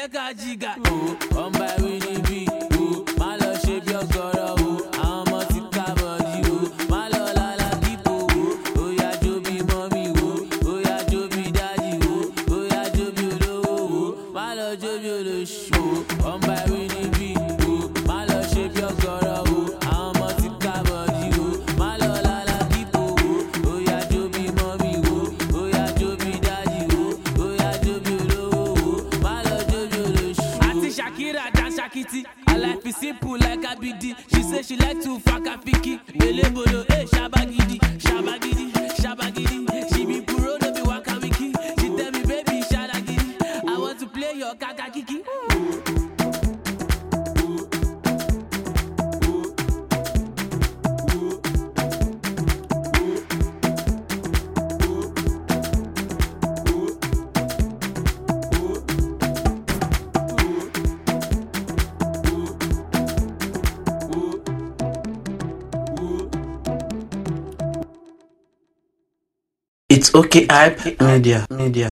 jẹ́ ká jìgà. Ọmọ ìwé níbí má lọ ṣe bí ọgọ́rọ̀ àwọn ọmọ ti ká bọ̀dí má lọ lálá kíkó ó yá jó bí mọ́mí ó yá jó bí dájì ó yá jó bí olówó má lọ jó bí olóṣù. Ọmọ ìwé níbí má lọ ṣe bí ọgọ́rọ̀ àwọn ọmọ ti ká bọ̀dí má lọ lálá kíkó ó yá jó bí mọ́mí ó yá jó bí dájì ó yá jó bí olówó má lọ jó bí olóṣù. Àti Shakira dance Shakiti, I like be simple like Abidi. She say she like to fuck a fiki. Elebolo, shabagidi, shabagidi, shabagidi. She be puro, no be waka wiki. She tell me baby shabagidi, I want to play your kaka kiki. It's okay, hype media.